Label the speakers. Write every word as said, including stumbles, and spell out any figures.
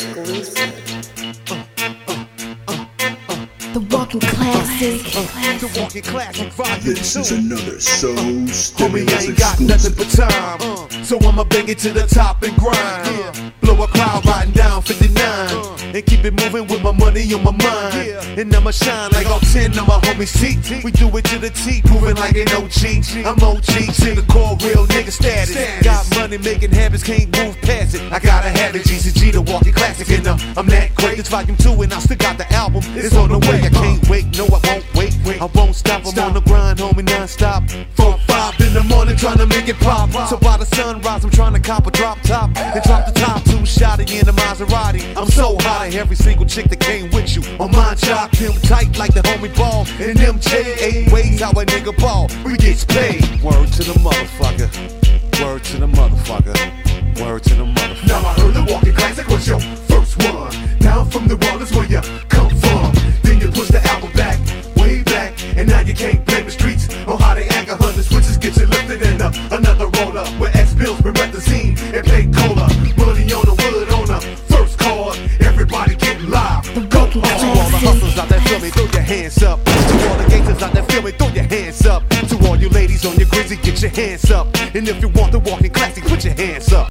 Speaker 1: exclusive. The Walking Classic.
Speaker 2: The Walking Classic Volume
Speaker 3: This is another Soul
Speaker 2: Homie, I
Speaker 3: Stimulus
Speaker 2: ain't got nothing but time, uh, so I'ma bring it to the top and grind. Uh, blow a cloud riding down fifty-nine, uh, and keep it moving with my money on my mind. Yeah. And I'ma shine like all ten of my homies' teeth. We do it to the T, moving like an O G. I'm O G to the core, real nigga status. Got money making habits, can't move past it. I gotta have it, G C G, the Walking Classic, and uh, I'm that great. It's volume two, and I still got the album. It's on the way. I can't wait, no, I won't wait. I won't stop. I'm on the grind, homie, non-stop. Four, five in the morning, trying to make it pop. So by the sunrise, I'm trying to cop a drop top and drop the top two shotty in a Maserati. I'm so hot at every single chick that came with you. On my job, him tight like the homie ball. And them J eight ways how a nigga ball. We gets paid. Word to the motherfucker. Word to the motherfucker. Word to the motherfucker.
Speaker 4: Now I heard the Walking Classic was your first one. Down from the Rollers where you come from. Then you push the album back, way back, and now you can't blame the streets on how they act. A hundred switches get you lifted in up. Another roller where X-Bills been the scene and play cola. Money on the wood on the first card. Everybody getting live. Go
Speaker 2: to all the hustlers out there, feel me, throw your hands up. To all the gangsters out there, feel me, throw your hands up. To all you ladies on your grizzly, get your hands up. And if you want the Walking Classic, put your hands up.